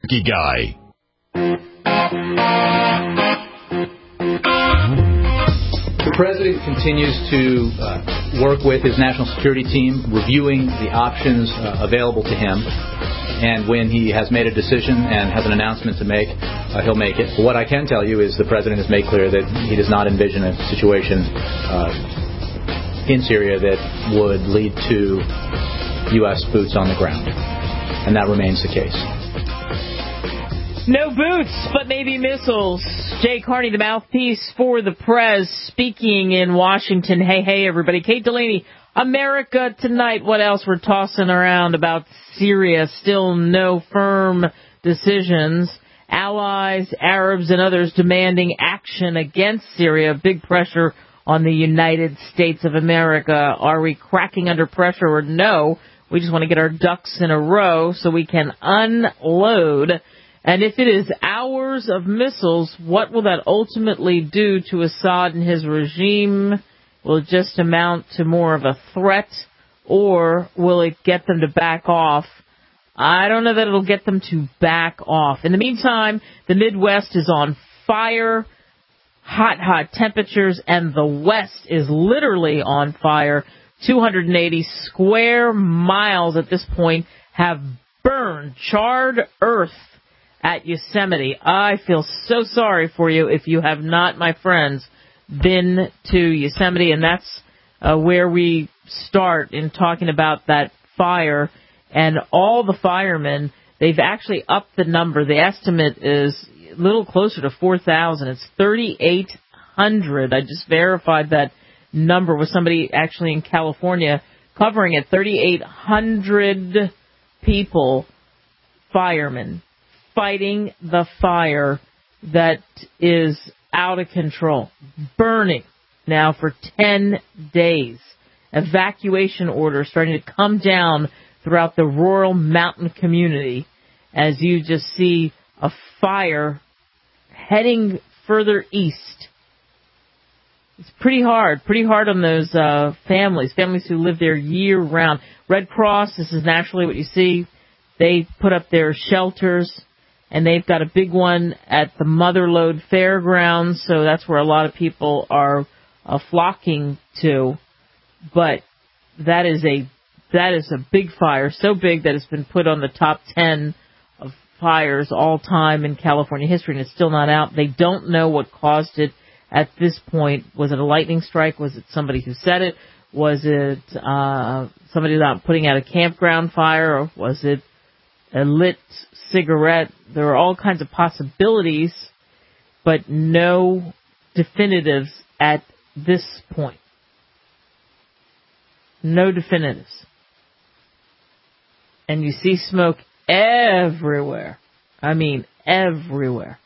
Turkey Guy. The President continues to work with his national security team, reviewing the options available to him. And when he has made a decision and has an announcement to make, he'll make it. What I can tell you is the President has made clear that he does not envision a situation in Syria that would lead to U.S. boots on the ground. And that remains the case. No boots, but maybe missiles. Jay Carney, the mouthpiece for the Prez, speaking in Washington. Hey, everybody. Kate Delaney, America Tonight. What else we're tossing around about Syria? Still no firm decisions. Allies, Arabs, and others demanding action against Syria. Big pressure on the United States of America. Are we cracking under pressure or no? We just want to get our ducks in a row so we can unload. And if it is hours of missiles, what will that ultimately do to Assad and his regime? Will it just amount to more of a threat, or will it get them to back off? I don't know that it'll get them to back off. In the meantime, the Midwest is on fire, hot temperatures, and the West is literally on fire. 280 square miles at this point have burned, charred earth at Yosemite. I feel so sorry for you if you have not, my friends, been to Yosemite, and that's where we start in talking about that fire. And all the firemen, they've actually upped the number. The estimate is a little closer to 4,000. It's 3,800. I just verified that number with somebody actually in California covering it. 3,800 people, firemen, fighting the fire that is out of control, burning now for 10 days. Evacuation orders starting to come down throughout the rural mountain community as you just see a fire heading further east. It's pretty hard on those families who live there year-round. Red Cross, this is naturally what you see. They put up their shelters, and they've got a big one at the Motherlode Fairgrounds, so that's where a lot of people are flocking to. But that is a big fire, so big that it's been put on the top 10 of fires all time in California history, and it's still not out. They don't know what caused it at this point. Was it a lightning strike? Was it somebody who set it? Was it somebody not putting out a campground fire? Or was it a lit cigarette? There are all kinds of possibilities, but no definitives at this point. No definitives. And you see smoke everywhere. I mean, everywhere.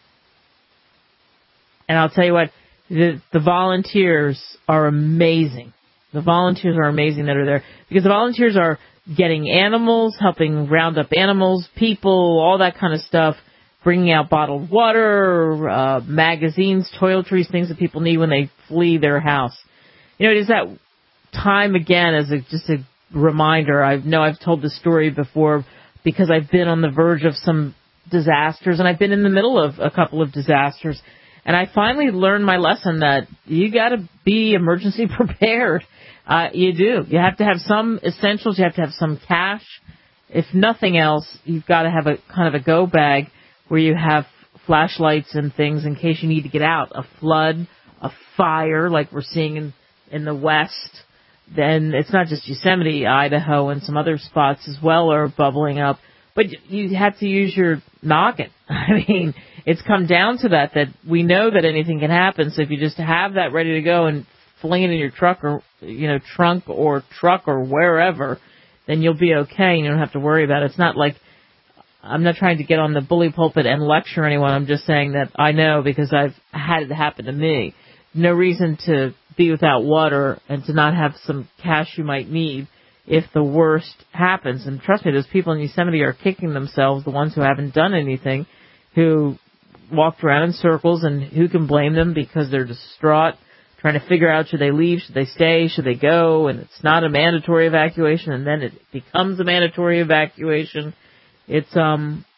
And I'll tell you what, the volunteers are amazing. The volunteers are amazing that are there. Because the volunteers are getting animals, helping round up animals, people, all that kind of stuff, bringing out bottled water, magazines, toiletries, things that people need when they flee their house. You know, it is that time again as just a reminder. I know I've told this story before because I've been on the verge of some disasters, and I've been in the middle of a couple of disasters. And I finally learned my lesson that you got to be emergency prepared. You do. You have to have some essentials. You have to have some cash. If nothing else, you've got to have a kind of a go bag where you have flashlights and things in case you need to get out. A flood, a fire like we're seeing in the West. Then it's not just Yosemite, Idaho, and some other spots as well are bubbling up. But you have to use your noggin. I mean, it's come down to that we know that anything can happen. So if you just have that ready to go and fling it in your truck or, trunk or wherever, then you'll be okay. You don't have to worry about it. It's not like I'm not trying to get on the bully pulpit and lecture anyone. I'm just saying that I know because I've had it happen to me. No reason to be without water and to not have some cash you might need if the worst happens. And trust me, those people in Yosemite are kicking themselves, the ones who haven't done anything, who walked around in circles, and who can blame them because they're distraught, trying to figure out should they leave, should they stay, should they go, and it's not a mandatory evacuation, and then it becomes a mandatory evacuation. It's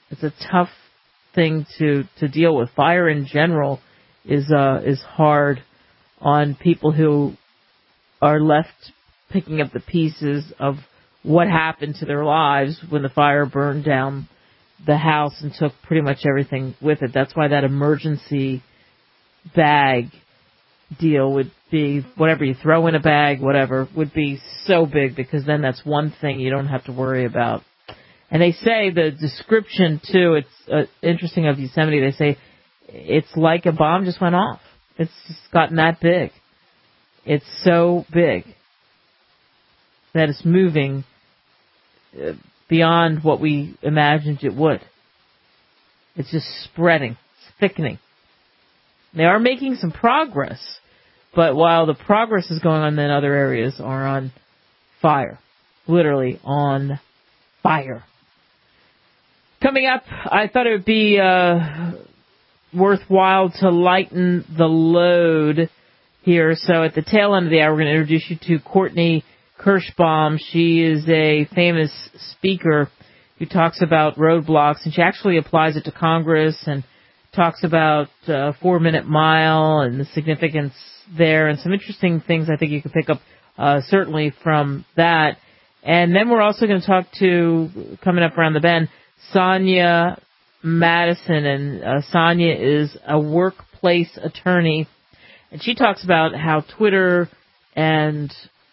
It's a tough thing to deal with. Fire in general is hard on people who are left picking up the pieces of what happened to their lives when the fire burned down the house and took pretty much everything with it. That's why that emergency bag deal would be, whatever you throw in a bag, whatever, would be so big, because then that's one thing you don't have to worry about. And they say the description, too, it's interesting of Yosemite, they say it's like a bomb just went off. It's just gotten that big. It's so big that it's moving beyond what we imagined it would. It's just spreading. It's thickening. They are making some progress, but while the progress is going on, then other areas are on fire. Literally on fire. Coming up, I thought it would be worthwhile to lighten the load here. So at the tail end of the hour, we're going to introduce you to Courtney Kirschbaum. She is a famous speaker who talks about roadblocks, and she actually applies it to Congress and talks about 4-minute mile and the significance there, and some interesting things I think you can pick up certainly from that. And then we're also going to talk to, coming up around the bend, Sonia Madison, and Sonia is a workplace attorney, and she talks about how Twitter and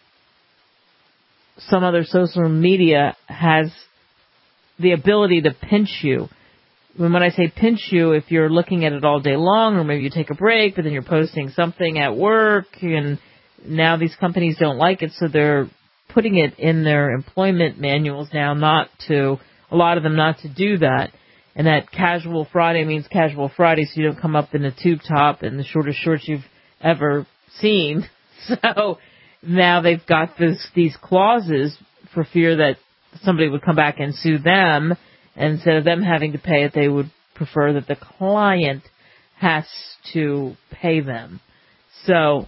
some other social media has the ability to pinch you. When I say pinch you, if you're looking at it all day long, or maybe you take a break, but then you're posting something at work, and now these companies don't like it, so they're putting it in their employment manuals now a lot of them not to do that. And that Casual Friday means Casual Friday, so you don't come up in a tube top and the shortest shorts you've ever seen. So now they've got these clauses for fear that somebody would come back and sue them. And instead of them having to pay it, they would prefer that the client has to pay them. So,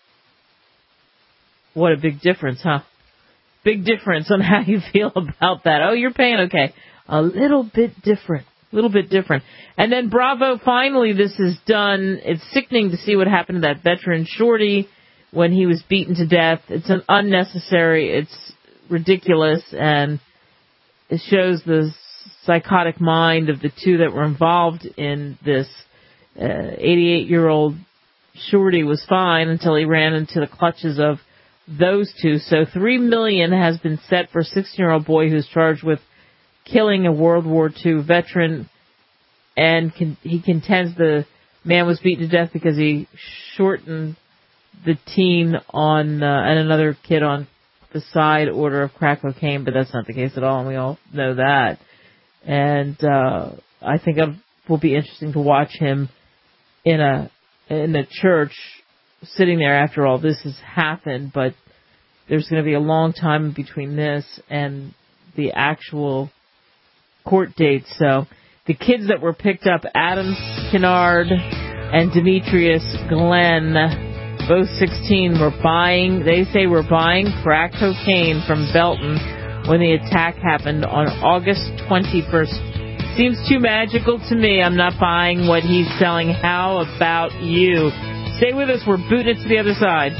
what a big difference, huh? Big difference on how you feel about that. Oh, you're paying, okay. A little bit different. And then Bravo, finally, this is done. It's sickening to see what happened to that veteran Shorty when he was beaten to death. It's unnecessary. It's ridiculous. And it shows the psychotic mind of the two that were involved in this. 88-year-old Shorty was fine until he ran into the clutches of those two. So $3 million has been set for a 16-year-old boy who's charged with killing a World War II veteran, and he contends the man was beaten to death because he shortened the teen on and another kid on the side order of crack cocaine, but that's not the case at all, and we all know that. And I think it will be interesting to watch him in a church sitting there after all this has happened, but there's going to be a long time between this and the actual court date. So the kids that were picked up, Adam Kennard and Demetrius Glenn, both 16, were buying crack cocaine from Belton when the attack happened on August 21st. Seems too magical to me. I'm not buying what he's selling. How about you? Stay with us. We're booting it to the other side.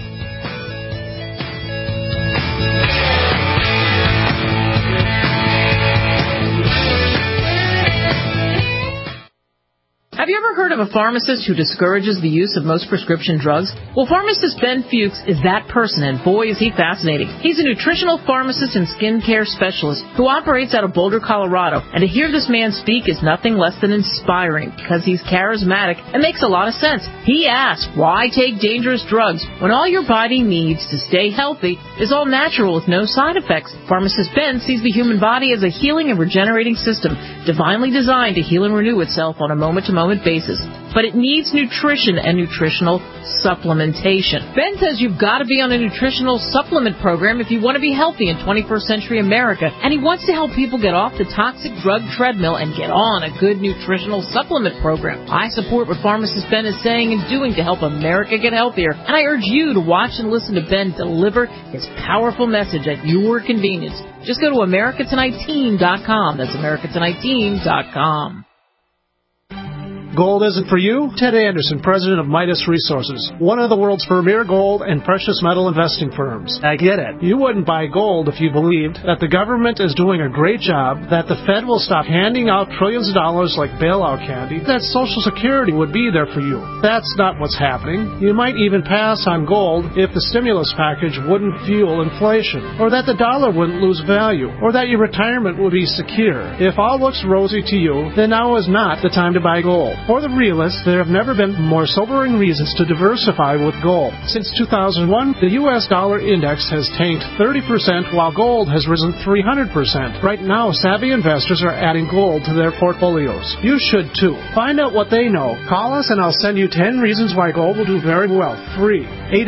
Have you ever heard of a pharmacist who discourages the use of most prescription drugs? Well, pharmacist Ben Fuchs is that person, and boy, is he fascinating. He's a nutritional pharmacist and skincare specialist who operates out of Boulder, Colorado. And to hear this man speak is nothing less than inspiring, because he's charismatic and makes a lot of sense. He asks, why take dangerous drugs when all your body needs to stay healthy is all natural with no side effects? Pharmacist Ben sees the human body as a healing and regenerating system, divinely designed to heal and renew itself on a moment-to-moment basis. but it needs nutrition and nutritional supplementation. Ben says you've got to be on a nutritional supplement program if you want to be healthy in 21st century America, and he wants to help people get off the toxic drug treadmill and get on a good nutritional supplement program. I support what pharmacist Ben is saying and doing to help America get healthier, and I urge you to watch and listen to Ben deliver his powerful message at your convenience. Just go to AmericaTonightTeam.com. That's AmericaTonightTeam.com. Gold isn't for you? Ted Anderson, president of Midas Resources, one of the world's premier gold and precious metal investing firms. I get it. You wouldn't buy gold if you believed that the government is doing a great job, that the Fed will stop handing out trillions of dollars like bailout candy, that Social Security would be there for you. That's not what's happening. You might even pass on gold if the stimulus package wouldn't fuel inflation, or that the dollar wouldn't lose value, or that your retirement would be secure. If all looks rosy to you, then now is not the time to buy gold. For the realists, there have never been more sobering reasons to diversify with gold. Since 2001, the U.S. dollar index has tanked 30%, while gold has risen 300%. Right now, savvy investors are adding gold to their portfolios. You should too. Find out what they know. Call us and I'll send you 10 reasons why gold will do very well. Free.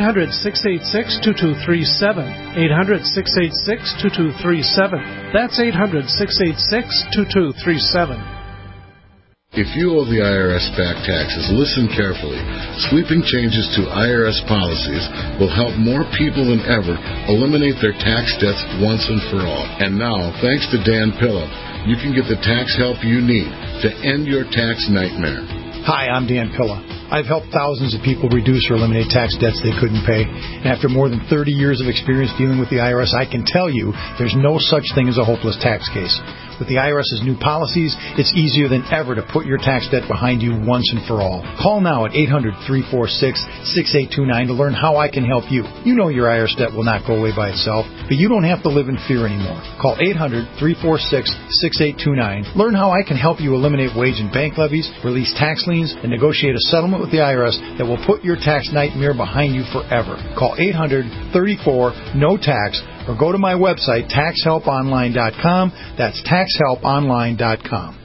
800-686-2237. 800-686-2237. That's 800-686-2237. If you owe the IRS back taxes, listen carefully. Sweeping changes to IRS policies will help more people than ever eliminate their tax debts once and for all. And now, thanks to Dan Pilla, you can get the tax help you need to end your tax nightmare. Hi, I'm Dan Pilla. I've helped thousands of people reduce or eliminate tax debts they couldn't pay. And after more than 30 years of experience dealing with the IRS, I can tell you there's no such thing as a hopeless tax case. With the IRS's new policies, it's easier than ever to put your tax debt behind you once and for all. Call now at 800-346-6829 to learn how I can help you. You know your IRS debt will not go away by itself, but you don't have to live in fear anymore. Call 800-346-6829. Learn how I can help you eliminate wage and bank levies, release tax liens, and negotiate a settlement with the IRS that will put your tax nightmare behind you forever. Call 800-34-NO-TAX or go to my website, TaxHelpOnline.com. That's TaxHelpOnline.com.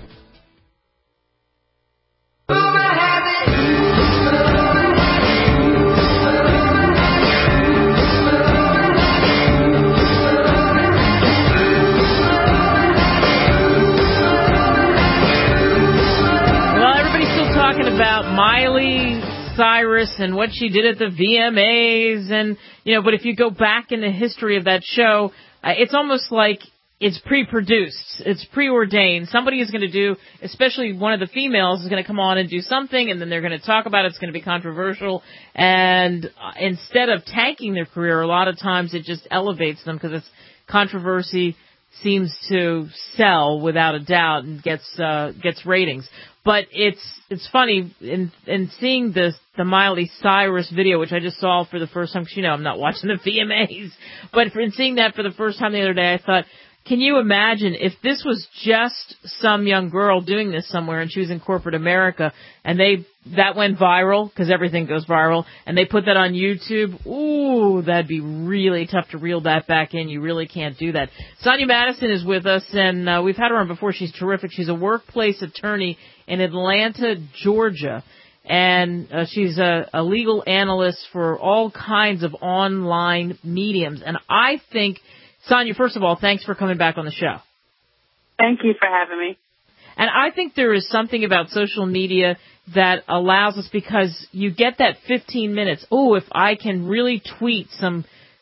Well, everybody's still talking about Miley Cyrus and what she did at the VMAs, and but if you go back in the history of that show, it's almost like it's pre-produced, it's preordained. Somebody is going to do, especially one of the females, is going to come on and do something, and then they're going to talk about it. It's going to be controversial, and instead of tanking their career, a lot of times it just elevates them because it's controversy seems to sell without a doubt and gets ratings. But it's funny in seeing the Miley Cyrus video, which I just saw for the first time, because I'm not watching the VMAs, but in seeing that for the first time the other day, I thought, can you imagine if this was just some young girl doing this somewhere and she was in corporate America and that went viral, because everything goes viral, and they put that on YouTube? Ooh, that'd be really tough to reel that back in. You really can't do that. Sonia Madison is with us, and we've had her on before. She's terrific. She's a workplace attorney in Atlanta, Georgia, and she's a legal analyst for all kinds of online mediums. And I think, Sonia, first of all, thanks for coming back on the show. Thank you for having me. And I think there is something about social media that allows us, because you get that 15 minutes. Oh, if I can really tweet some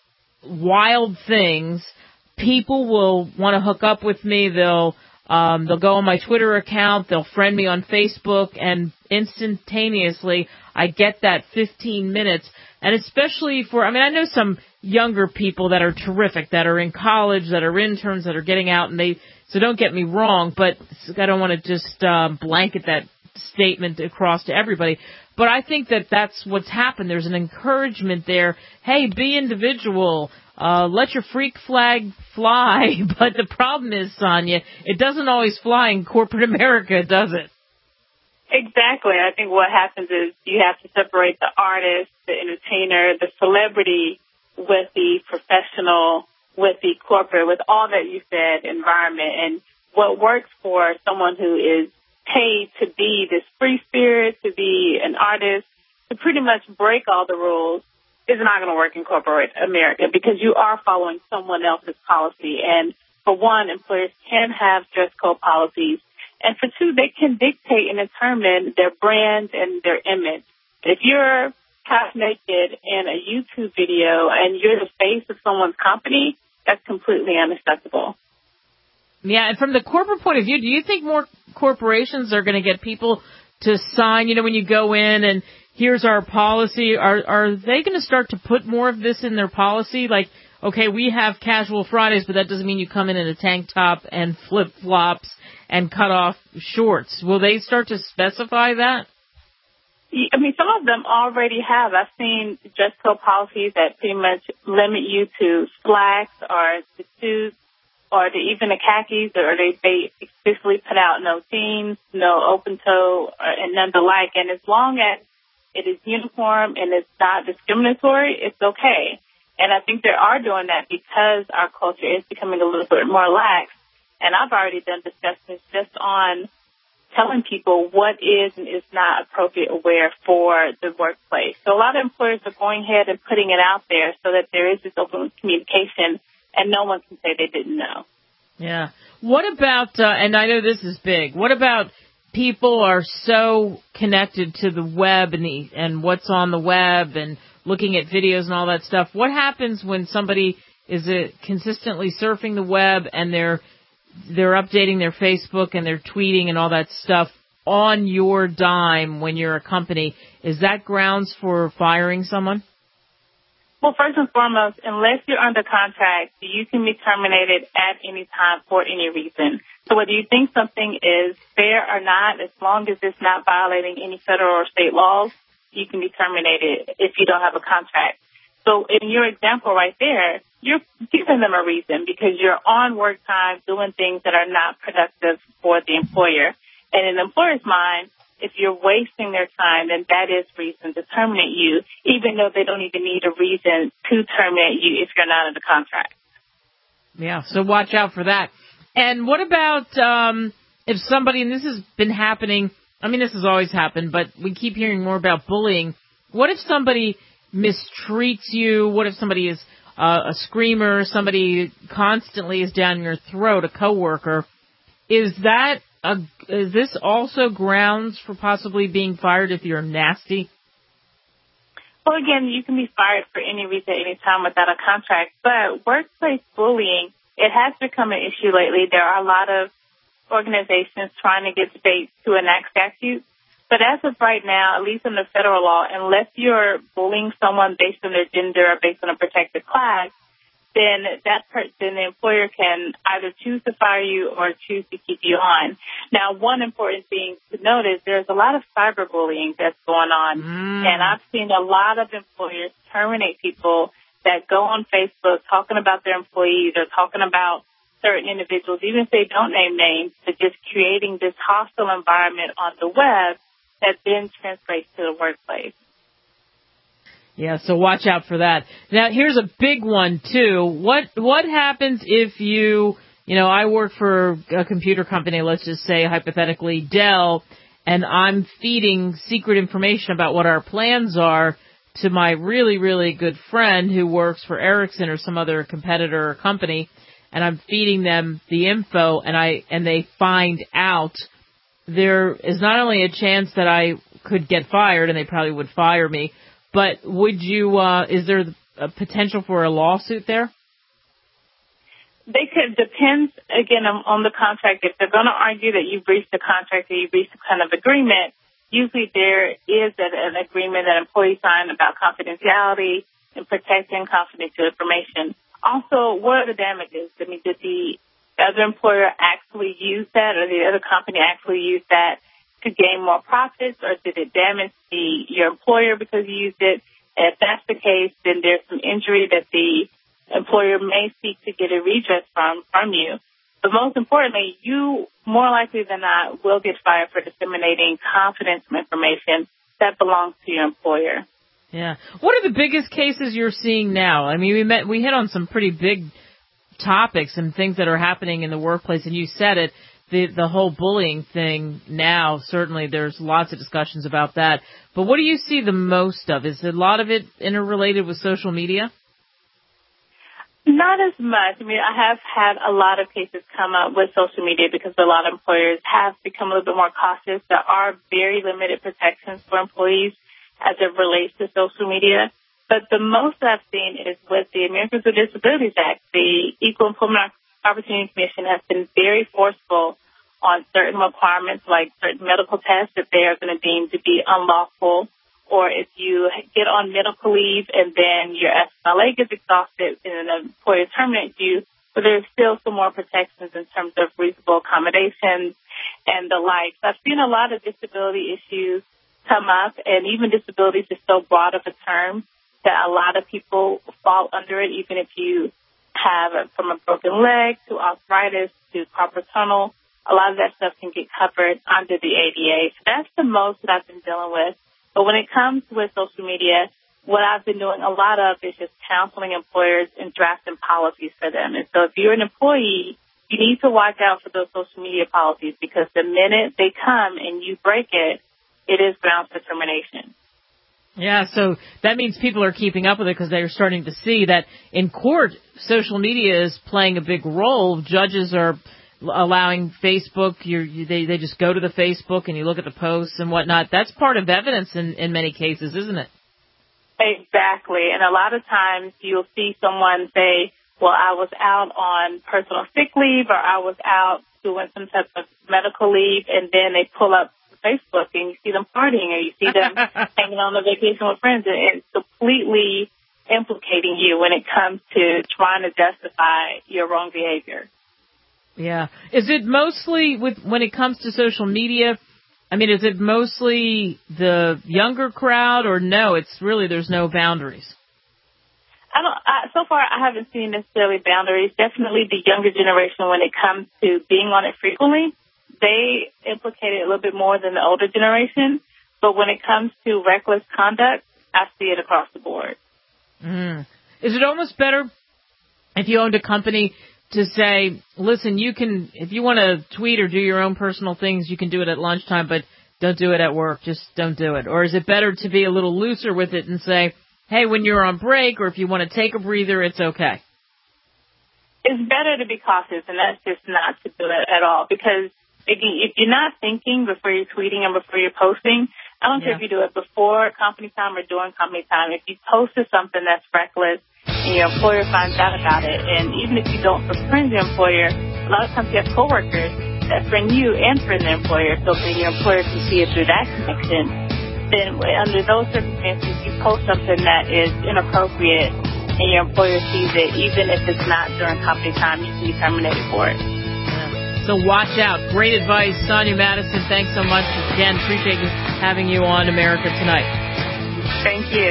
wild things, people will want to hook up with me. They'll go on my Twitter account. They'll friend me on Facebook, and instantaneously I get that 15 minutes. And especially I know some younger people that are terrific, that are in college, that are interns, that are getting out, and so don't get me wrong, but I don't want to just blanket that statement across to everybody. But I think that that's what's happened. There's an encouragement there. Hey, be individual. Let your freak flag fly. But the problem is, Sonia, it doesn't always fly in corporate America, does it? Exactly. I think what happens is you have to separate the artist, the entertainer, the celebrity with the professional, with the corporate, with all that you said, environment. And what works for someone who is paid to be this free spirit, to be an artist, to pretty much break all the rules is not going to work in corporate America because you are following someone else's policy. And for one, employers can have dress code policies. And for two, they can dictate and determine their brand and their image. If you're half naked in a YouTube video and you're the face of someone's company, that's completely unacceptable. Yeah, and from the corporate point of view, do you think more corporations are going to get people to sign, when you go in and here's our policy, are they going to start to put more of this in their policy? Like, okay, we have casual Fridays, but that doesn't mean you come in a tank top and flip-flops and cut off shorts. Will they start to specify that? I mean, some of them already have. I've seen dress code policies that pretty much limit you to slacks or the suits or to even the khakis, or they explicitly put out no jeans, no open toe, and none the like. And as long as it is uniform and it's not discriminatory, it's okay. And I think they are doing that because our culture is becoming a little bit more lax. And I've already done discussions just on telling people what is and is not appropriate wear for the workplace. So a lot of employers are going ahead and putting it out there so that there is this open communication and no one can say they didn't know. Yeah. What about, and I know this is big, what about people are so connected to the web and what's on the web and looking at videos and all that stuff? What happens when somebody is consistently surfing the web and they're updating their Facebook and they're tweeting and all that stuff on your dime when you're a company? Is that grounds for firing someone? Well, first and foremost, unless you're under contract, you can be terminated at any time for any reason. So whether you think something is fair or not, as long as it's not violating any federal or state laws, you can be terminated if you don't have a contract. So in your example right there, you're giving them a reason because you're on work time doing things that are not productive for the employer. And in the employer's mind, if you're wasting their time, then that is reason to terminate you, even though they don't even need a reason to terminate you if you're not under contract. Yeah, so watch out for that. And what about if somebody, and this has been happening, I mean, this has always happened, but we keep hearing more about bullying. What if somebody mistreats you? What if somebody is a screamer, somebody constantly is down your throat, a coworker? Is this also grounds for possibly being fired if you're nasty? Well, again, you can be fired for any reason at any time without a contract, but workplace bullying, it has become an issue lately. There are a lot of organizations trying to get states to enact statutes. But as of right now, at least under federal law, unless you're bullying someone based on their gender or based on a protected class, then the employer can either choose to fire you or choose to keep you on. Now, one important thing to note is there's a lot of cyberbullying that's going on. And I've seen a lot of employers terminate people that go on Facebook talking about their employees or talking about certain individuals, even if they don't name names, but just creating this hostile environment on the web that then translates to the workplace. Yeah, so watch out for that. Now, here's a big one, too. What happens if I work for a computer company, let's just say, hypothetically, Dell, and I'm feeding secret information about what our plans are to my really, really good friend who works for Ericsson or some other competitor or company, and I'm feeding them the info, and they find out. There is not only a chance that I could get fired, and they probably would fire me, but is there a potential for a lawsuit there? They could, depends, again, on the contract. If they're going to argue that you breached the contract or you breached some kind of agreement, usually there is an agreement that employees sign about confidentiality and protecting confidential information. Also, what are the damages? I mean, did the other employer actually use that, or the other company actually use that to gain more profits, or did it damage your employer because you used it? And if that's the case, then there's some injury that the employer may seek to get a redress from you. But most importantly, you more likely than not will get fired for disseminating confidential information that belongs to your employer. Yeah. What are the biggest cases you're seeing now? I mean, we hit on some pretty big topics and things that are happening in the workplace, and you said it. the whole bullying thing now, certainly there's lots of discussions about that. But what do you see the most of? Is a lot of it interrelated with social media? Not as much. I mean, I have had a lot of cases come up with social media because a lot of employers have become a little bit more cautious. There are very limited protections for employees as it relates to social media. But the most I've seen is with the Americans with Disabilities Act. The Equal Employment Opportunity Commission has been very forceful on certain requirements, like certain medical tests that they are going to deem to be unlawful, or if you get on medical leave and then your FMLA gets exhausted and an employer terminates you, but there's still some more protections in terms of reasonable accommodations and the like. So I've seen a lot of disability issues come up, and even disabilities is so broad of a term that a lot of people fall under it, even if you have from a broken leg to arthritis to carpal tunnel. A lot of that stuff can get covered under the ADA. So that's the most that I've been dealing with. But when it comes with social media, what I've been doing a lot of is just counseling employers and drafting policies for them. And so if you're an employee, you need to watch out for those social media policies, because the minute they come and you break it, it is grounds for termination. Yeah, so that means people are keeping up with it because they're starting to see that in court, social media is playing a big role. Judges are allowing Facebook, they just go to the Facebook and you look at the posts and whatnot. That's part of evidence in many cases, isn't it? Exactly. And a lot of times you'll see someone say, well, I was out on personal sick leave, or I was out doing some type of medical leave, and then they pull up Facebook and you see them partying, or you see them hanging on a vacation with friends, and it's completely implicating you when it comes to trying to justify your wrong behavior. Yeah. Is it mostly when it comes to social media? I mean, is it mostly the younger crowd, or no? It's really there's no boundaries. So far, I haven't seen necessarily boundaries. Definitely the younger generation, when it comes to being on it frequently, they implicate it a little bit more than the older generation. But when it comes to reckless conduct, I see it across the board. Is it almost better if you owned a company to say, listen, you can, if you want to tweet or do your own personal things, you can do it at lunchtime, but don't do it at work. Just don't do it. Or is it better to be a little looser with it and say, hey, when you're on break or if you want to take a breather, it's okay? It's better to be cautious, and that's just not to do it at all. Because if you're not thinking before you're tweeting and before you're posting, I don't care if you do it before company time or during company time. If you posted something that's reckless and your employer finds out about it, and even if you don't friend your employer, a lot of times you have coworkers that friend you and friend the employer, so then your employer can see it through that connection. Then under those circumstances, you post something that is inappropriate and your employer sees it, even if it's not during company time, you can be terminated for it. So watch out. Great advice. Sonia Madison, thanks so much. Again, appreciate having you on America Tonight. Thank you.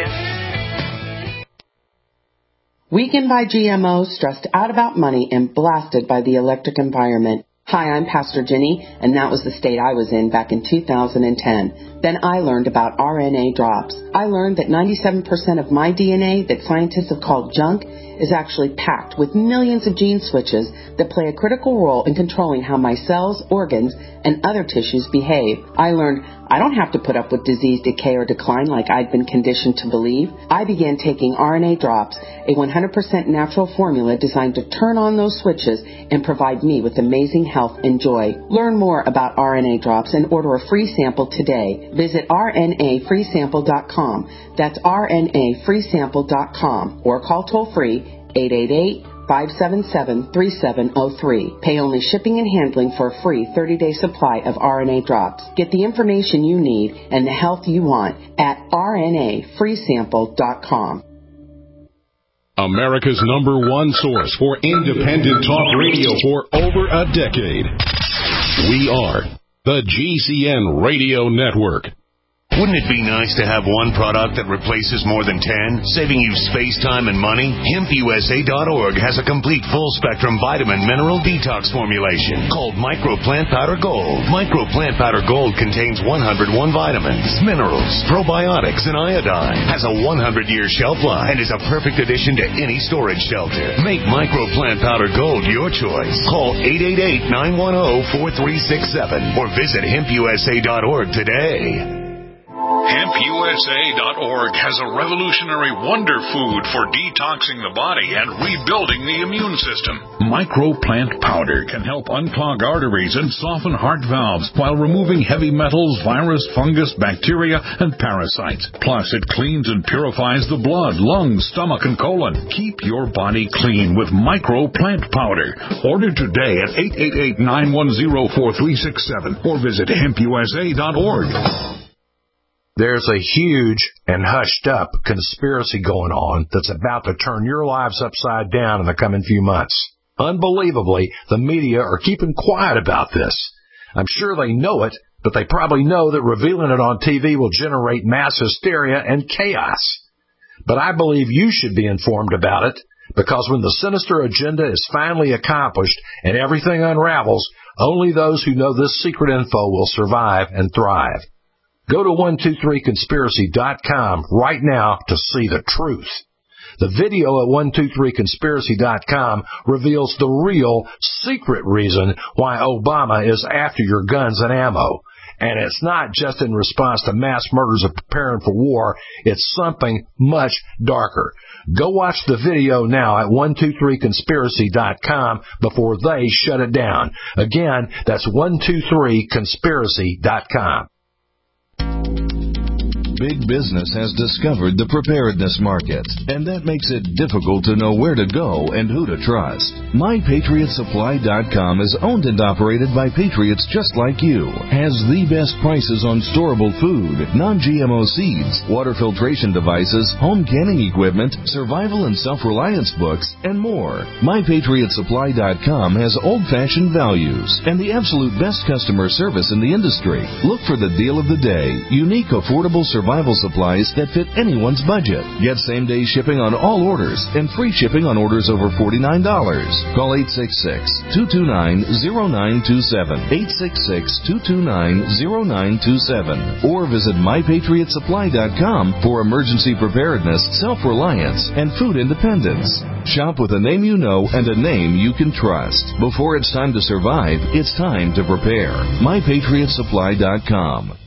Weakened by GMOs, stressed out about money, and blasted by the electric environment. Hi, I'm Pastor Jenny, and that was the state I was in back in 2010. Then I learned about RNA drops. I learned that 97% of my DNA that scientists have called junk is actually packed with millions of gene switches that play a critical role in controlling how my cells, organs, and other tissues behave. I learned I don't have to put up with disease, decay, or decline like I'd been conditioned to believe. I began taking RNA drops, a 100% natural formula designed to turn on those switches and provide me with amazing health and joy. Learn more about RNA drops and order a free sample today. Visit rnafreesample.com. That's rnafreesample.com, or call toll-free 888-577-3703. Pay only shipping and handling for a free 30-day supply of RNA drops. Get the information you need and the health you want at rnafreesample.com. America's #1 source for independent talk radio for over a decade. We are the GCN Radio Network. Wouldn't it be nice to have one product that replaces more than 10, saving you space, time, and money? HempUSA.org has a complete full-spectrum vitamin mineral detox formulation called Micro Plant Powder Gold. Micro Plant Powder Gold contains 101 vitamins, minerals, probiotics, and iodine. Has a 100-year shelf life and is a perfect addition to any storage shelter. Make Micro Plant Powder Gold your choice. Call 888-910-4367 or visit HempUSA.org today. HempUSA.org has a revolutionary wonder food for detoxing the body and rebuilding the immune system. Microplant powder can help unclog arteries and soften heart valves while removing heavy metals, virus, fungus, bacteria, and parasites. Plus, it cleans and purifies the blood, lungs, stomach, and colon. Keep your body clean with Microplant powder. Order today at 888-910-4367 or visit HempUSA.org. There's a huge and hushed-up conspiracy going on that's about to turn your lives upside down in the coming few months. Unbelievably, the media are keeping quiet about this. I'm sure they know it, but they probably know that revealing it on TV will generate mass hysteria and chaos. But I believe you should be informed about it, because when the sinister agenda is finally accomplished and everything unravels, only those who know this secret info will survive and thrive. Go to 123conspiracy.com right now to see the truth. The video at 123conspiracy.com reveals the real secret reason why Obama is after your guns and ammo. And it's not just in response to mass murders of preparing for war. It's something much darker. Go watch the video now at 123conspiracy.com before they shut it down. Again, that's 123conspiracy.com. Big business has discovered the preparedness market, and that makes it difficult to know where to go and who to trust. MyPatriotSupply.com is owned and operated by patriots just like you, has the best prices on storable food, non-GMO seeds, water filtration devices, home canning equipment, survival and self-reliance books, and more. MyPatriotSupply.com has old-fashioned values and the absolute best customer service in the industry. Look for the deal of the day, unique, affordable survival supplies that fit anyone's budget. Get same-day shipping on all orders and free shipping on orders over $49. Call 866-229-0927, 866-229-0927, or visit MyPatriotSupply.com for emergency preparedness, self-reliance, and food independence. Shop with a name you know and a name you can trust. Before it's time to survive, it's time to prepare. MyPatriotSupply.com.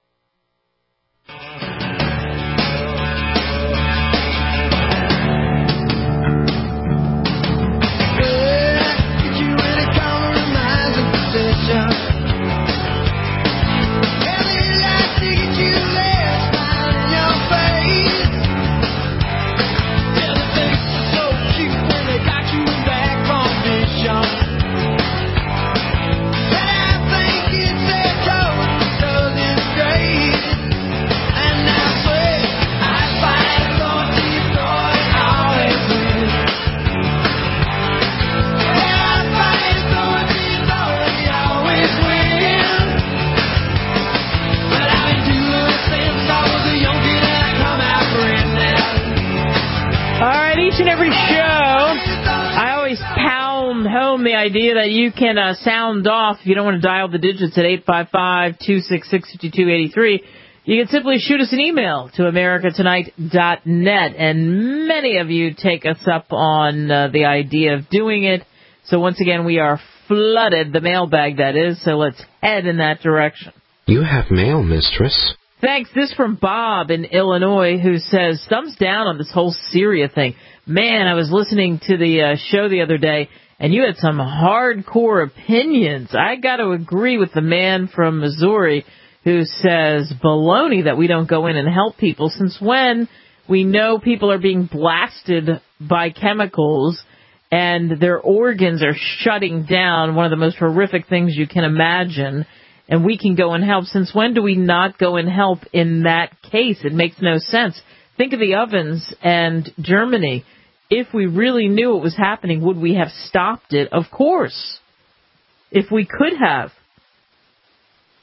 The idea that you can sound off if you don't want to dial the digits at 855-266-5283. You can simply shoot us an email to americatonight.net, and many of you take us up on the idea of doing it. So once again, we are flooded, the mailbag that is, so let's head in that direction. You have mail, mistress. Thanks. This from Bob in Illinois, who says, thumbs down on this whole Syria thing. Man, I was listening to the show the other day, and you had some hardcore opinions. I got to agree with the man from Missouri who says baloney that we don't go in and help people. Since when we know people are being blasted by chemicals and their organs are shutting down, one of the most horrific things you can imagine, and we can go and help. Since when do we not go and help in that case? It makes no sense. Think of the ovens and Germany. If we really knew what was happening, would we have stopped it? Of course. If we could have.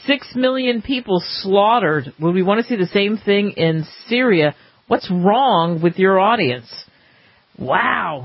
6 million people slaughtered. Would we want to see the same thing in Syria? What's wrong with your audience? Wow.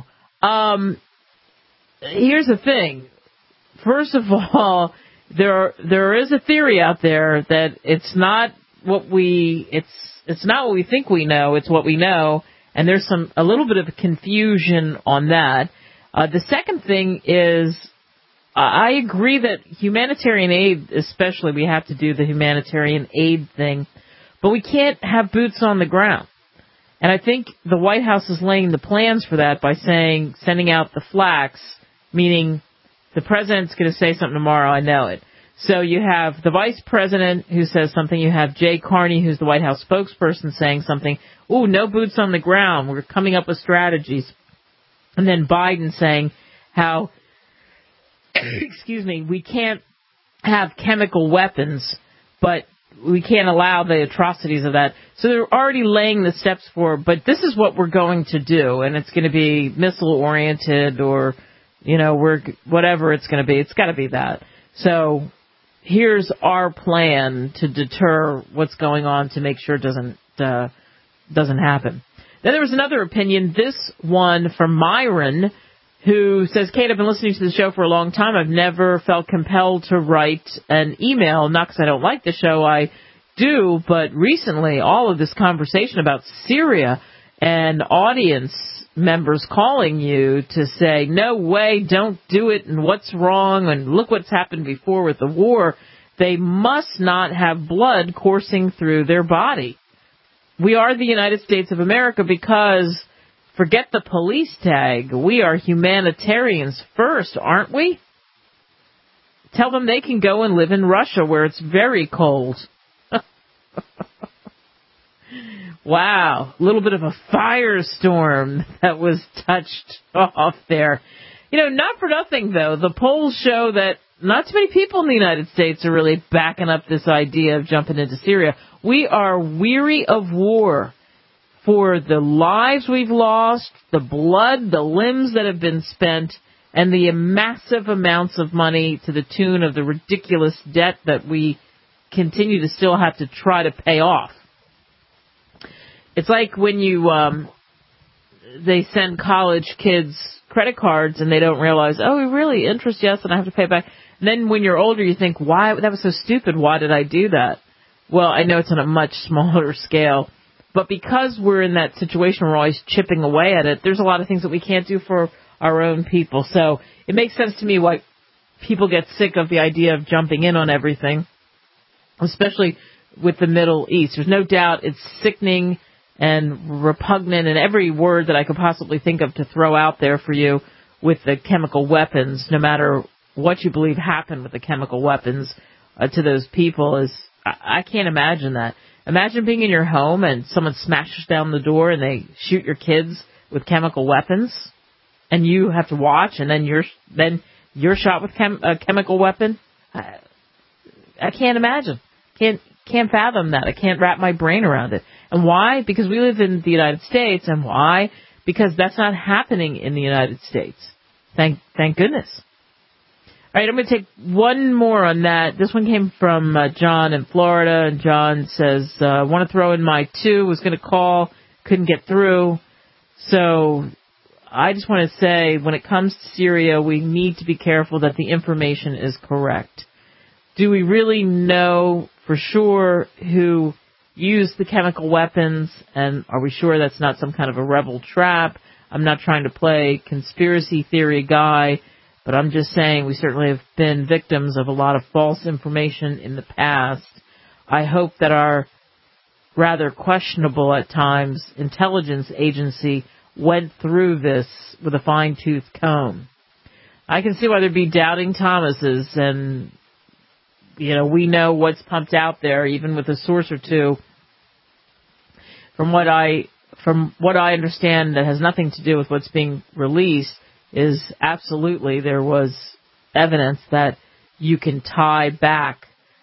Here's the thing. First of all, there is a theory out there that it's not what we think we know, it's what we know, and there's a little bit of confusion on that. The second thing is, I agree that humanitarian aid, especially, we have to do the humanitarian aid thing, but we can't have boots on the ground. And I think the White House is laying the plans for that by sending out the flags, meaning the president's going to say something tomorrow, I know it. So you have the vice president who says something, you have Jay Carney, who's the White House spokesperson, saying something, ooh, no boots on the ground, we're coming up with strategies. And then Biden saying how, excuse me, we can't have chemical weapons, but we can't allow the atrocities of that. So they're already laying the steps for, but this is what we're going to do, and it's going to be missile-oriented or, whatever it's going to be. It's got to be that. So here's our plan to deter what's going on to make sure it doesn't happen. Then there was another opinion, this one from Myron, who says, Kate, I've been listening to the show for a long time. I've never felt compelled to write an email, not because I don't like the show, I do, but recently all of this conversation about Syria and audience members calling you to say, no way, don't do it, and what's wrong, and look what's happened before with the war. They must not have blood coursing through their body. We are the United States of America because, forget the police tag, we are humanitarians first, aren't we? Tell them they can go and live in Russia where it's very cold. Wow, a little bit of a firestorm that was touched off there. Not for nothing, though. The polls show that not too many people in the United States are really backing up this idea of jumping into Syria. We are weary of war. For the lives we've lost, the blood, the limbs that have been spent, and the massive amounts of money to the tune of the ridiculous debt that we continue to still have to try to pay off. It's like when they send college kids credit cards and they don't realize, really, interest, yes, and I have to pay it back. And then when you're older, you think, why, that was so stupid, why did I do that? Well, I know it's on a much smaller scale. But because we're in that situation, we're always chipping away at it, there's a lot of things that we can't do for our own people. So it makes sense to me why people get sick of the idea of jumping in on everything, especially with the Middle East. There's no doubt it's sickening and repugnant and every word that I could possibly think of to throw out there for you with the chemical weapons, no matter what you believe happened with the chemical weapons to those people. I can't imagine that. Imagine being in your home and someone smashes down the door and they shoot your kids with chemical weapons, and you have to watch, and then you're shot with a chemical weapon. I can't imagine. Can't fathom that. I can't wrap my brain around it. And why? Because we live in the United States. And why? Because that's not happening in the United States. Thank goodness. All right, I'm going to take one more on that. This one came from John in Florida, and John says, I want to throw in my 2, was going to call, couldn't get through. So I just want to say, when it comes to Syria, we need to be careful that the information is correct. Do we really know for sure who used the chemical weapons, and are we sure that's not some kind of a rebel trap? I'm not trying to play conspiracy theory guy, but I'm just saying we certainly have been victims of a lot of false information in the past. I hope that our rather questionable at times intelligence agency went through this with a fine-tooth comb. I can see why there'd be doubting Thomases, and we know what's pumped out there, even with a source or two. From what I understand, that has nothing to do with what's being released, is absolutely there was evidence that you can tie back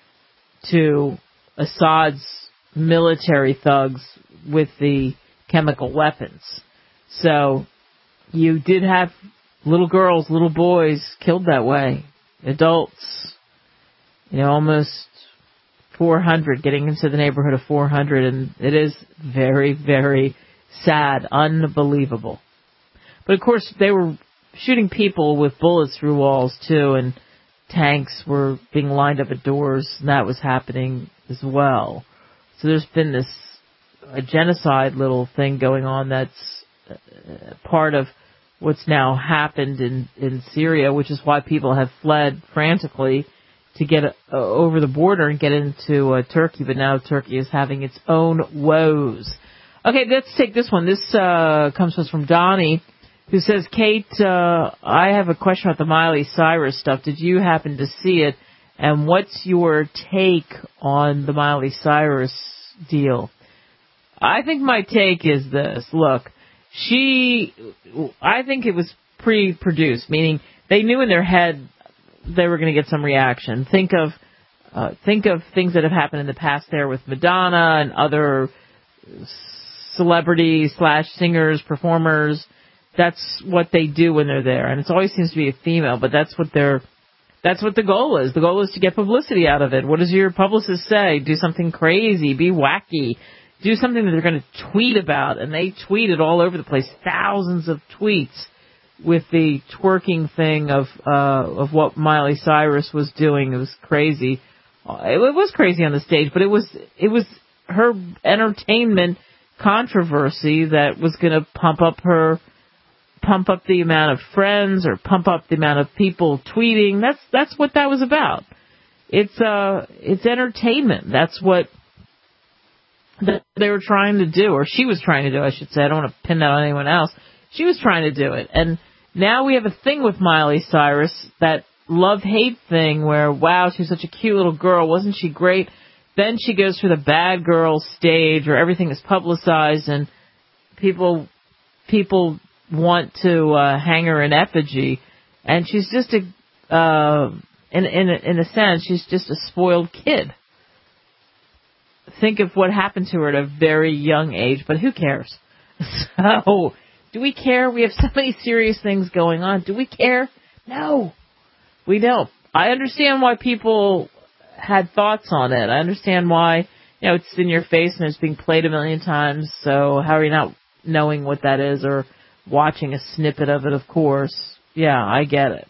to Assad's military thugs with the chemical weapons. So you did have little girls, little boys killed that way, adults, almost 400, getting into the neighborhood of 400, and it is very, very sad, unbelievable. But, of course, they were shooting people with bullets through walls, too, and tanks were being lined up at doors, and that was happening as well. So there's been this a genocide little thing going on that's part of what's now happened in Syria, which is why people have fled frantically to get over the border and get into Turkey, but now Turkey is having its own woes. Okay, let's take this one. This comes to us from Donnie, who says, Kate, I have a question about the Miley Cyrus stuff. Did you happen to see it? And what's your take on the Miley Cyrus deal? I think my take is this. Look, I think it was pre-produced, meaning they knew in their head they were going to get some reaction. Think of things that have happened in the past there with Madonna and other celebrities / singers, performers. That's what they do when they're there, and it always seems to be a female, but that's what the goal is. The goal is to get publicity out of it. What does your publicist say? Do something crazy, be wacky, do something that they're going to tweet about, and they tweeted all over the place, thousands of tweets with the twerking thing of what Miley Cyrus was doing. It was crazy. It was crazy on the stage, but it was her entertainment controversy that was going to pump up the amount of friends or pump up the amount of people tweeting. That's what that was about. It's entertainment. That's what they were trying to do, or she was trying to do, I should say. I don't want to pin that on anyone else. She was trying to do it. And now we have a thing with Miley Cyrus, that love-hate thing where, wow, she's such a cute little girl. Wasn't she great? Then she goes through the bad girl stage where everything is publicized and people want to hang her in effigy. And she's just in a sense, she's just a spoiled kid. Think of what happened to her at a very young age, but who cares? So, do we care? We have so many serious things going on. Do we care? No, we don't. I understand why people had thoughts on it. I understand why, it's in your face and it's being played a million times, so how are you not knowing what that is or watching a snippet of it, of course? Yeah, I get it.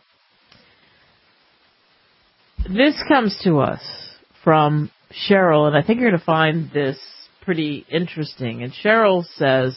This comes to us from Cheryl, and I think you're going to find this pretty interesting. And Cheryl says,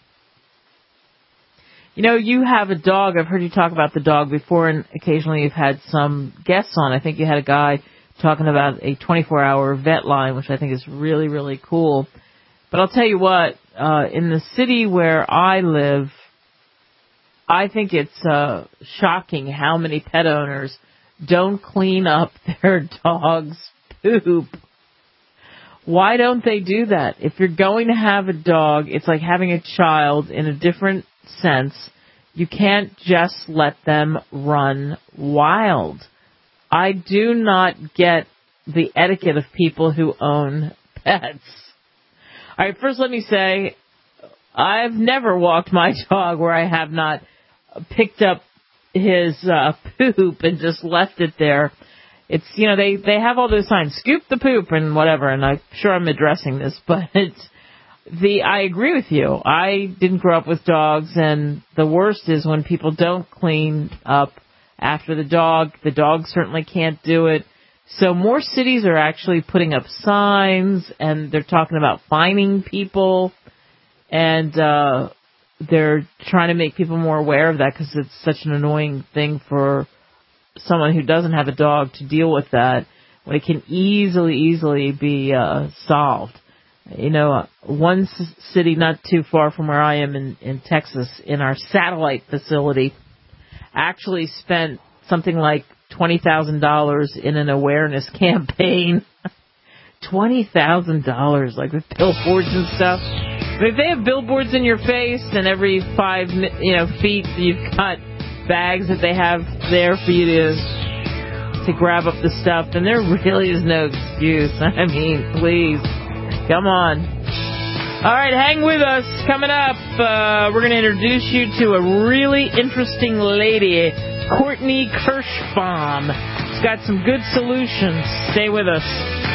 you have a dog. I've heard you talk about the dog before, and occasionally you've had some guests on. I think you had a guy talking about a 24-hour vet line, which I think is really, really cool. But I'll tell you what, in the city where I live, I think it's shocking how many pet owners don't clean up their dog's poop. Why don't they do that? If you're going to have a dog, it's like having a child in a different sense. You can't just let them run wild. I do not get the etiquette of people who own pets. All right, first let me say, I've never walked my dog where I have not picked up his poop and just left it there. It's, they have all those signs, scoop the poop and whatever, and I'm sure I'm addressing this, but I agree with you. I didn't grow up with dogs, and the worst is when people don't clean up after the dog. The dog certainly can't do it. So more cities are actually putting up signs, and they're talking about fining people, and they're trying to make people more aware of that because it's such an annoying thing for someone who doesn't have a dog to deal with that, when it can easily be solved. One city not too far from where I am in Texas, in our satellite facility, actually spent something like $20,000 in an awareness campaign. $20,000, like with billboards and stuff. But if they have billboards in your face, and every 5 feet you've got bags that they have there for you to grab up the stuff, then there really is no excuse. I mean, please, come on. All right, hang with us. Coming up, we're going to introduce you to a really interesting lady, Courtney Kirschbaum. She's got some good solutions. Stay with us.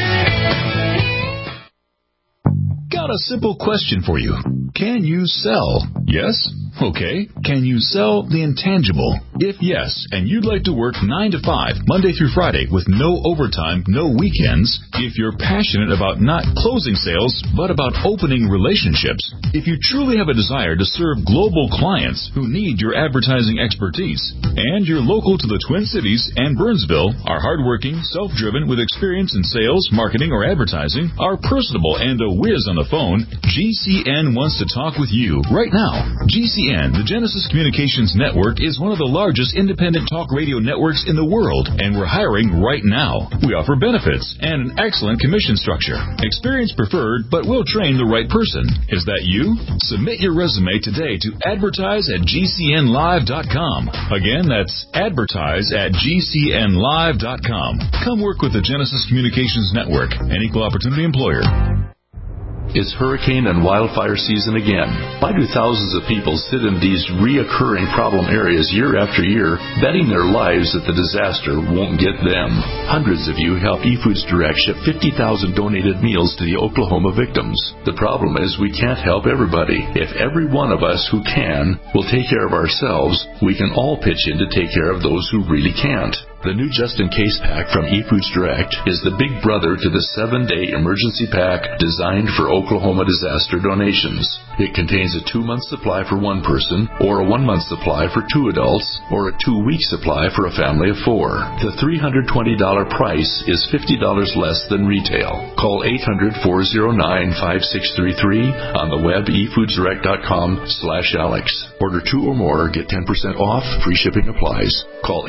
Got a simple question for you. Can you sell? Yes? Okay. Can you sell the intangible? If yes, and you'd like to work 9 to 5, Monday through Friday, with no overtime, no weekends, if you're passionate about not closing sales, but about opening relationships, if you truly have a desire to serve global clients who need your advertising expertise, and you're local to the Twin Cities and Burnsville, are hardworking, self-driven, with experience in sales, marketing, or advertising, are personable, and a whiz on the phone, GCN wants to talk with you right now. GCN, the Genesis Communications Network, is one of the largest independent talk radio networks in the world, and we're hiring right now. We offer benefits and an excellent commission structure. Experience preferred, but we'll train the right person. Is that you? Submit your resume today to advertise@gcnlive.com. Again, that's advertise@gcnlive.com. Come work with the Genesis Communications Network, an equal opportunity employer. It's hurricane and wildfire season again. Why do thousands of people sit in these reoccurring problem areas year after year, betting their lives that the disaster won't get them? Hundreds of you help eFoods Direct ship 50,000 donated meals to the Oklahoma victims. The problem is we can't help everybody. If every one of us who can will take care of ourselves, we can all pitch in to take care of those who really can't. The new just-in-case pack from eFoods Direct is the big brother to the 7-day emergency pack designed for Oklahoma disaster donations. It contains a 2-month supply for one person, or a 1-month supply for 2 adults, or a 2-week supply for a family of 4. The $320 price is $50 less than retail. Call 800-409-5633 on the web efoodsdirect.com/Alex. Order 2 or more, get 10% off, free shipping applies. Call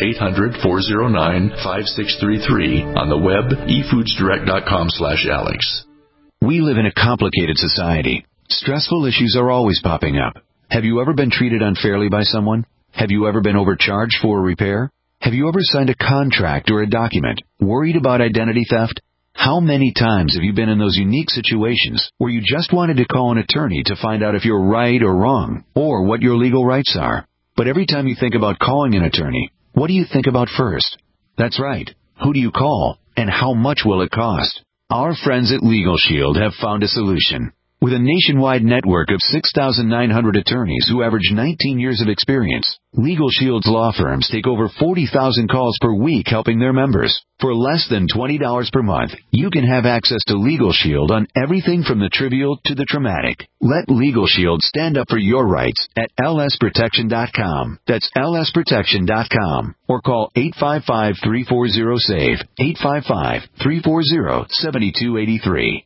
800-409-5633 on the web efoodsdirect.com/Alex. We live in a complicated society. Stressful issues are always popping up. Have you ever been treated unfairly by someone? Have you ever been overcharged for a repair? Have you ever signed a contract or a document worried about identity theft? How many times have you been in those unique situations where you just wanted to call an attorney to find out if you're right or wrong, or what your legal rights are? But every time you think about calling an attorney, what do you think about first? That's right. Who do you call, and how much will it cost? Our friends at Legal Shield have found a solution. With a nationwide network of 6,900 attorneys who average 19 years of experience, Legal Shield's law firms take over 40,000 calls per week helping their members. For less than $20 per month, you can have access to Legal Shield on everything from the trivial to the traumatic. Let Legal Shield stand up for your rights at lsprotection.com. That's lsprotection.com. Or call 855-340-SAVE, 855-340-7283.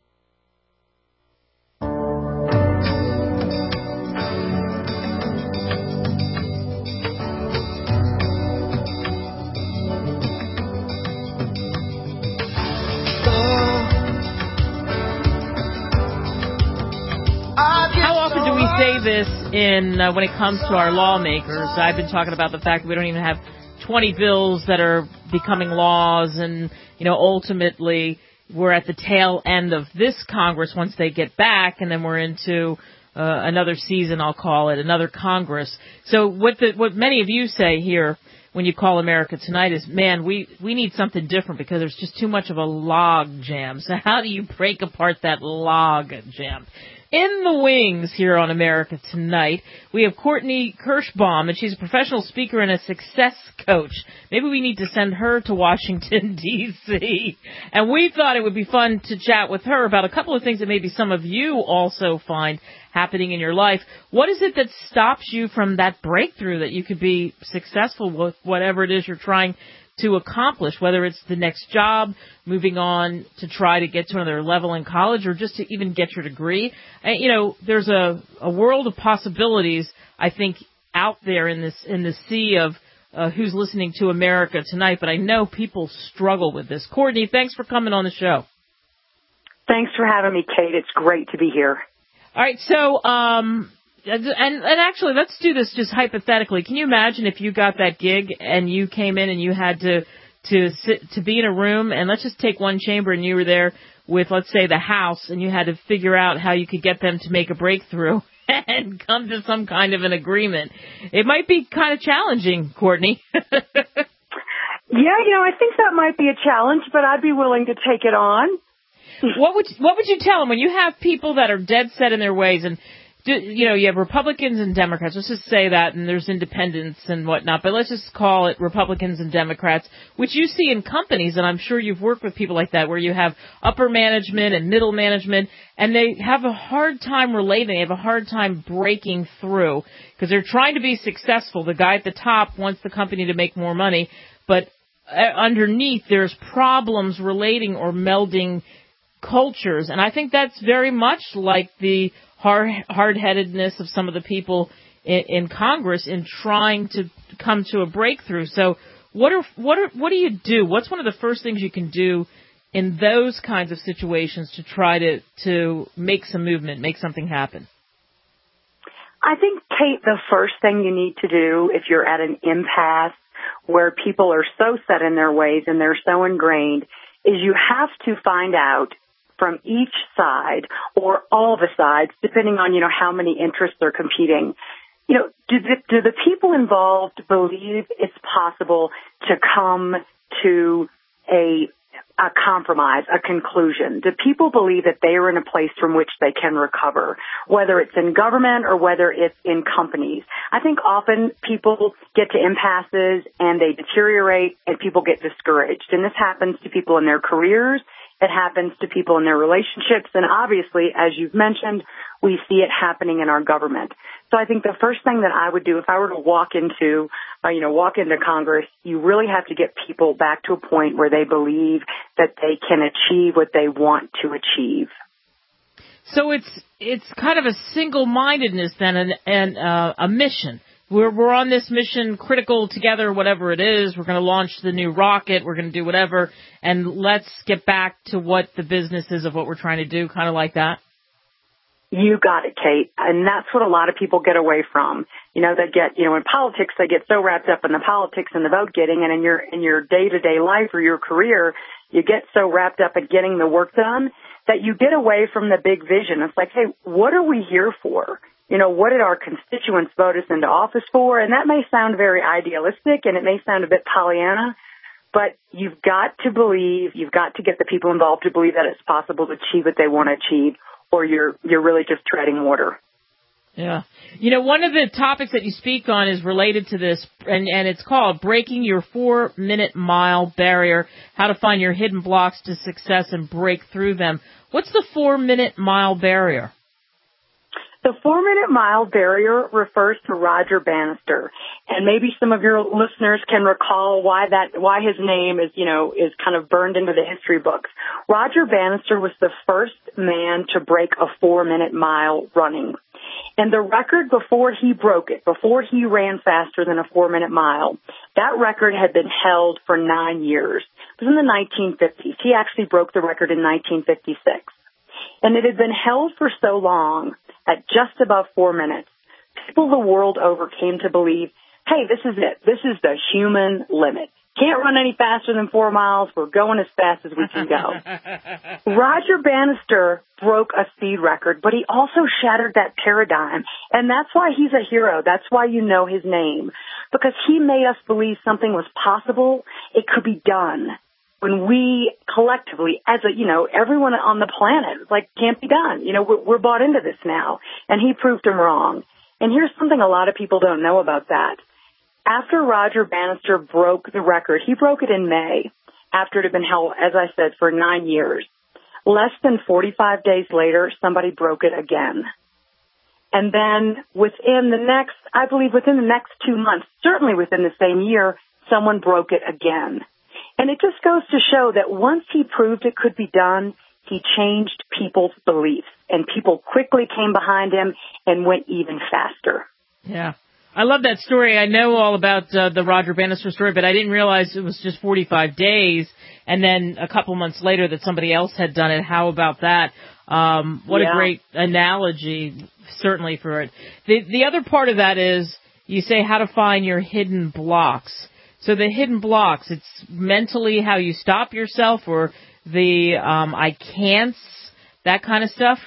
Say this in when it comes to our lawmakers. I've been talking about the fact that we don't even have 20 bills that are becoming laws, and ultimately we're at the tail end of this Congress once they get back, and then we're into another season, I'll call it, another Congress. So what many of you say here when you call America Tonight is, man, we need something different because there's just too much of a log jam. So how do you break apart that log jam? In the wings here on America Tonight, we have Courtney Kirschbaum, and she's a professional speaker and a success coach. Maybe we need to send her to Washington, D.C. And we thought it would be fun to chat with her about a couple of things that maybe some of you also find happening in your life. What is it that stops you from that breakthrough that you could be successful with whatever it is you're trying to accomplish, whether it's the next job, moving on to try to get to another level in college, or just to even get your degree? There's a world of possibilities, I think, out there in the sea of who's listening to America Tonight, but I know people struggle with this. Courtney, thanks for coming on the show. Thanks for having me, Kate. It's great to be here. All right, so and actually, let's do this just hypothetically. Can you imagine if you got that gig and you came in and you had to be in a room, and let's just take one chamber, and you were there with, let's say, the House, and you had to figure out how you could get them to make a breakthrough and come to some kind of an agreement. It might be kind of challenging, Courtney. Yeah, I think that might be a challenge, but I'd be willing to take it on. What would you tell them when you have people that are dead set in their ways? And you have Republicans and Democrats. Let's just say that, and there's independents and whatnot, but let's just call it Republicans and Democrats, which you see in companies, and I'm sure you've worked with people like that, where you have upper management and middle management, and they have a hard time relating. They have a hard time breaking through because they're trying to be successful. The guy at the top wants the company to make more money, but underneath there's problems relating or melding cultures, and I think that's very much like the hard-headedness of some of the people in Congress in trying to come to a breakthrough. So what do you do? What's one of the first things you can do in those kinds of situations to try to make some movement, make something happen? I think, Kate, the first thing you need to do if you're at an impasse where people are so set in their ways and they're so ingrained is you have to find out from each side or all the sides, depending on, how many interests are competing. Do the people involved believe it's possible to come to a compromise, a conclusion? Do people believe that they are in a place from which they can recover, whether it's in government or whether it's in companies? I think often people get to impasses and they deteriorate and people get discouraged. And this happens to people in their careers. It happens to people in their relationships. And obviously, as you've mentioned, we see it happening in our government. So I think the first thing that I would do if I were to walk into Congress, you really have to get people back to a point where they believe that they can achieve what they want to achieve. So it's kind of a single-mindedness then, and a mission. We're on this mission, critical together, whatever it is. We're going to launch the new rocket. We're going to do whatever, and let's get back to what the business is of what we're trying to do, kind of like that. You got it, Kate. And that's what a lot of people get away from. They get, in politics, they get so wrapped up in the politics and the vote getting, and in your day-to-day life or your career, you get so wrapped up at getting the work done that you get away from the big vision. It's like, hey, what are we here for? What did our constituents vote us into office for? And that may sound very idealistic and it may sound a bit Pollyanna, but you've got to get the people involved to believe that it's possible to achieve what they want to achieve, or you're really just treading water. Yeah. One of the topics that you speak on is related to this, and it's called Breaking Your 4-Minute Mile Barrier, How to Find Your Hidden Blocks to Success and Break Through Them. What's the 4-minute mile barrier? The 4-minute mile barrier refers to Roger Bannister, and maybe some of your listeners can recall why his name is kind of burned into the history books. Roger Bannister was the first man to break a 4-minute mile running. And the record before he broke it, before he ran faster than a 4-minute mile, that record had been held for 9 years. It was in the 1950s. He actually broke the record in 1956. And it had been held for so long, at just above 4 minutes, people the world over came to believe, hey, this is it. This is the human limit. Can't run any faster than 4 miles. We're going as fast as we can go. Roger Bannister broke a speed record, but he also shattered that paradigm. And that's why he's a hero. That's why you know his name. Because he made us believe something was possible. It could be done. When we collectively, everyone on the planet, can't be done. We're bought into this now. And he proved him wrong. And here's something a lot of people don't know about that. After Roger Bannister broke the record, he broke it in May, after it had been held, as I said, for 9 years. Less than 45 days later, somebody broke it again. And then within the next 2 months, certainly within the same year, someone broke it again. And it just goes to show that once he proved it could be done, he changed people's beliefs, and people quickly came behind him and went even faster. Yeah. I love that story. I know all about the Roger Bannister story, but I didn't realize it was just 45 days, and then a couple months later that somebody else had done it. How about that? What a great analogy, certainly, for it. The other part of that is you say how to find your hidden blocks. So the hidden blocks, it's mentally how you stop yourself, or the I can'ts, that kind of stuff?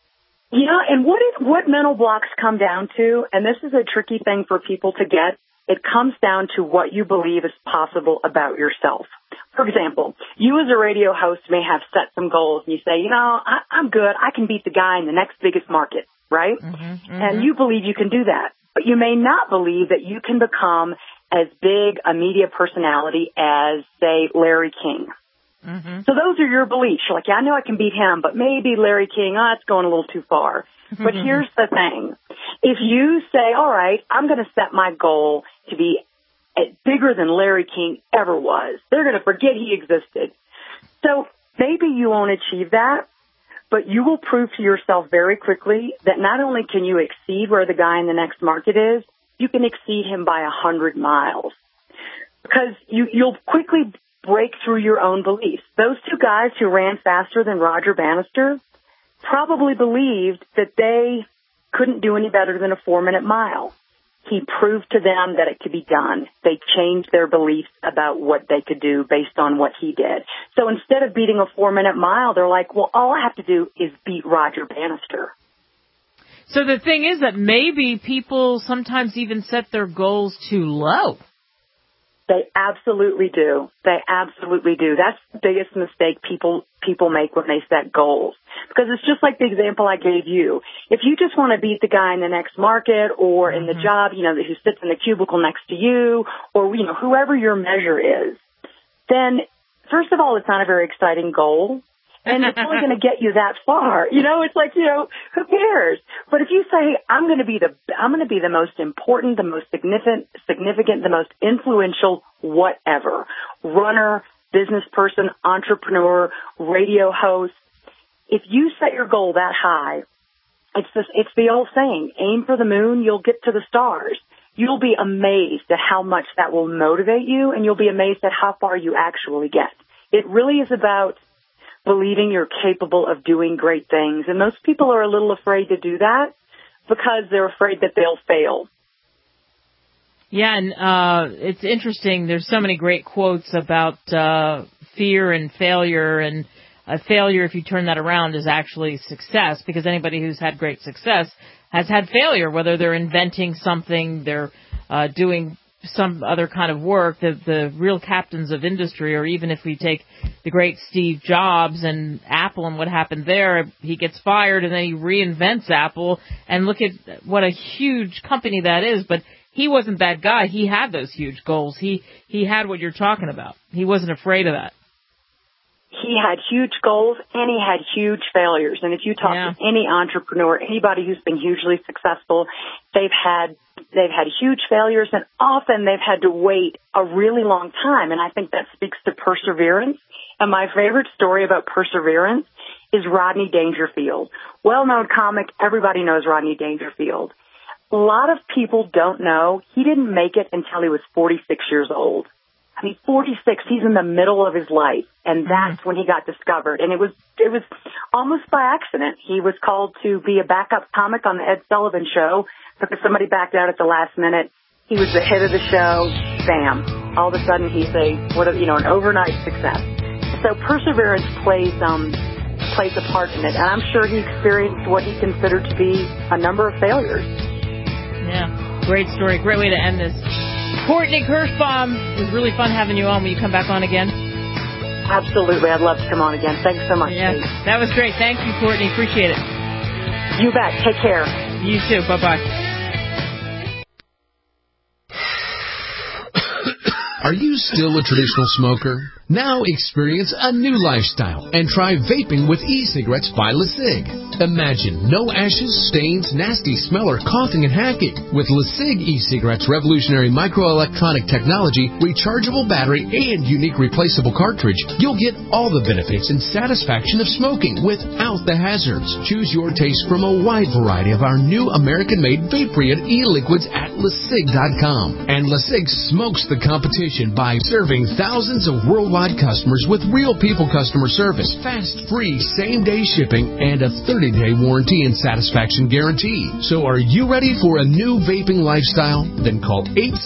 Yeah, and what mental blocks come down to, and this is a tricky thing for people to get, it comes down to what you believe is possible about yourself. For example, you as a radio host may have set some goals and you say, I'm good. I can beat the guy in the next biggest market, right? And you believe you can do that. But you may not believe that you can become as big a media personality as, say, Larry King. So those are your beliefs. You're like, yeah, I know I can beat him, but maybe Larry King, it's going a little too far. But here's the thing. If you say, all right, I'm going to set my goal to be bigger than Larry King ever was, they're going to forget he existed. So maybe you won't achieve that, but you will prove to yourself very quickly that not only can you exceed where the guy in the next market is, you can exceed him by 100 miles. Because you'll quickly break through your own beliefs. Those two guys who ran faster than Roger Bannister probably believed that they couldn't do any better than a 4-minute mile. He proved to them that it could be done. They changed their beliefs about what they could do based on what he did. So instead of beating a 4-minute mile, they're like, well, all I have to do is beat Roger Bannister. So the thing is that maybe people sometimes even set their goals too low. They absolutely do. They absolutely do. That's the biggest mistake people make when they set goals. Because it's just like the example I gave you. If you just want to beat the guy in the next market or in the job, who sits in the cubicle next to you or, whoever your measure is, then first of all, it's not a very exciting goal. And it's only going to get you that far. It's like, who cares? But if you say, I'm going to be the most important, the most significant, the most influential, whatever, runner, business person, entrepreneur, radio host, if you set your goal that high, it's the old saying, aim for the moon, you'll get to the stars. You'll be amazed at how much that will motivate you, and you'll be amazed at how far you actually get. It really is about believing you're capable of doing great things. And most people are a little afraid to do that because they're afraid that they'll fail. Yeah, and it's interesting. There's so many great quotes about fear and failure, and failure, if you turn that around, is actually success, because anybody who's had great success has had failure, whether they're inventing something, they're doing some other kind of work. The real captains of industry, or even if we take the great Steve Jobs and Apple and what happened there, he gets fired and then he reinvents Apple, and look at what a huge company that is. But he wasn't that guy. He had those huge goals. He had what you're talking about. He wasn't afraid of that. He had huge goals and he had huge failures. And if you talk to any entrepreneur, anybody who's been hugely successful, they've had huge failures, and often they've had to wait a really long time. And I think that speaks to perseverance. And my favorite story about perseverance is Rodney Dangerfield. Well-known comic. Everybody knows Rodney Dangerfield. A lot of people don't know he didn't make it until he was 46 years old. I mean, 46, he's in the middle of his life, and that's when he got discovered. And it was almost by accident. He was called to be a backup comic on the Ed Sullivan Show because somebody backed out at the last minute. He was the hit of the show. Bam. All of a sudden, he's an overnight success. So perseverance plays a part in it, and I'm sure he experienced what he considered to be a number of failures. Yeah, great story. Great way to end this. Courtney Kirschbaum, it was really fun having you on. Will you come back on again? Absolutely. I'd love to come on again. Thanks so much. Yeah, that was great. Thank you, Courtney. Appreciate it. You bet. Take care. You too. Bye-bye. Are you still a traditional smoker? Now experience a new lifestyle and try vaping with e-cigarettes by LeSig. Imagine no ashes, stains, nasty smell, or coughing and hacking. With LeSig e-cigarettes' revolutionary microelectronic technology, rechargeable battery, and unique replaceable cartridge, you'll get all the benefits and satisfaction of smoking without the hazards. Choose your taste from a wide variety of our new American-made vape-free e-liquids at LeSig.com. And LeSig smokes the competition by serving thousands of worldwide customers with real people customer service, fast, free, same-day shipping, and a 30-day warranty and satisfaction guarantee. So are you ready for a new vaping lifestyle? Then call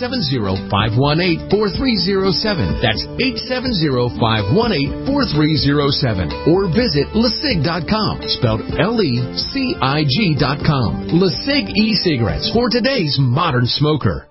870-518-4307. That's 870-518-4307. Or visit LeSig.com, spelled LECIG.com. LeSig e-cigarettes for today's modern smoker.